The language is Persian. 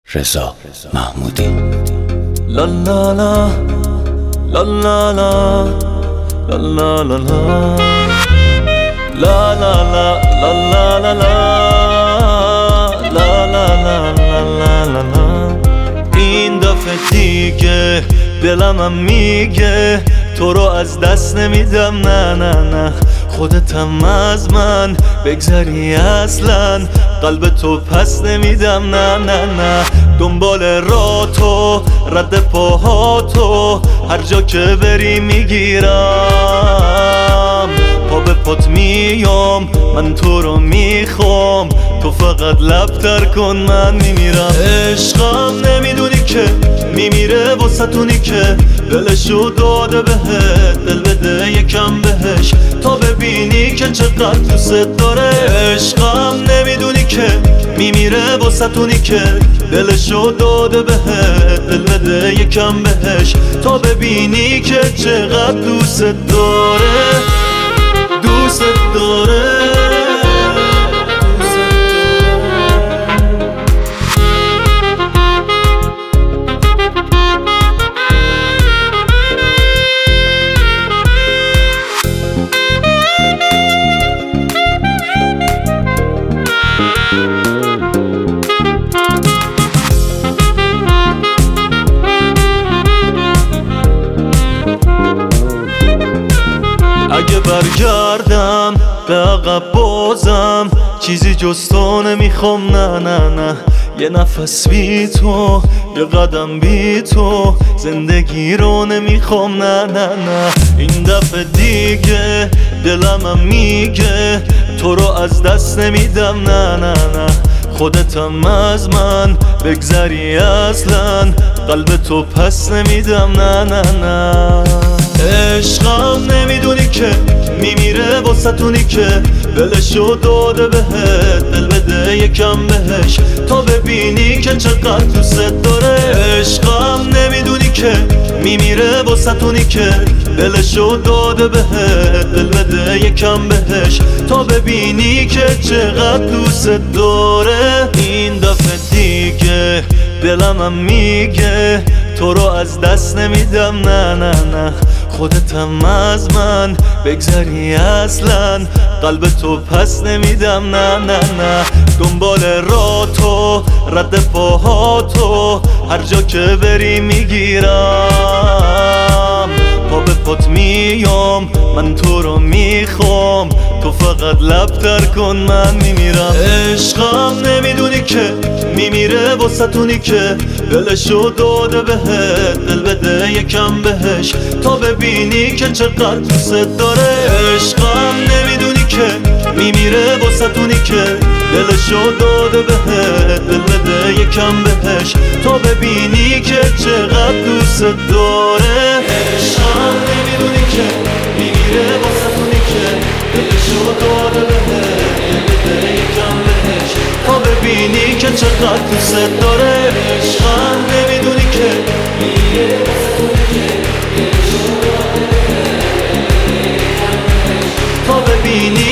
رضا محمودی. لا لا لا لا لا لا لا لا لا لا لا لا لا لا لا لا لا لا. این دفعه دیگه دلم میگه تو رو از دست نمیدم، نه نه نه. خودتم از من بگذری اصلا، قلب تو پس نمیدم، نه نه نه. دنبال راه تو، رد پاها تو، هر جا که بری میگیرم. پا به پات میام، من تو رو میخوام، تو فقط لب تر کن من میمیرم. عشقم نمیدونی که میمیره واسطونی که دلشو داده بهت، دل بده یکم بهش تا ببینی که چقدر دوست داره. عشقم نمیدونی که میمیره واسطونی که دلشو داده بهت، دل بده یکم بهش تا ببینی که چقدر دوست داره، دوست داره. اگه برگردم به عقب بازم چیزی جز تو نمیخوام، نه نه نه. یه نفس بی تو، یه قدم بی تو، زندگی رو نمیخوام، نه نه نه. این دفعه دیگه دلم میگه تو رو از دست نمیدم، نه نه نه. خودتم از من بگذری اصلا، قلب تو پس نمیدم، نه نه نه. عشقم نمیدونی که میمیره واسطونی که دلشو داده بهت، دل بده یکم بهش تا ببینی که چقدر دوست داره. عشقم نمیدونی که میمیره واسطونی که دلشو داده بهت، دل بده یکم بهش تا ببینی که چقدر دوست داره. این دفعه دیگه دلم میگه تو رو از دست نمیدم، نه نه نه. خودتم از من بگذری اصلا، قلب تو پس نمیدم، نه نه نه. دنبال راه تو، رد پاها تو، هر جا که بری میگیرم. پا به پات میام، من تو رو میخوام، تو فقط لب تر کن من میمیرم. عشقم نمیدونی که میمیره واسطونی که دلشو داده بهت، دل بده یکم بهش تا ببینی که چقدر دوست داره. عشقم نمیدونی که میمیره واسطونی که دلشو داده بهت، دل بده یکم بهش تا ببینی که چقدر دوست داره. عشقم نمیدونی که میمیره واسطونی که دلشو داده بهت، دل بده یکم بهش تا ببینی که چقدر دوست داره. عشقم نمیدونی که میمیره واسطونی که دلشو داده بهت، تا ببینی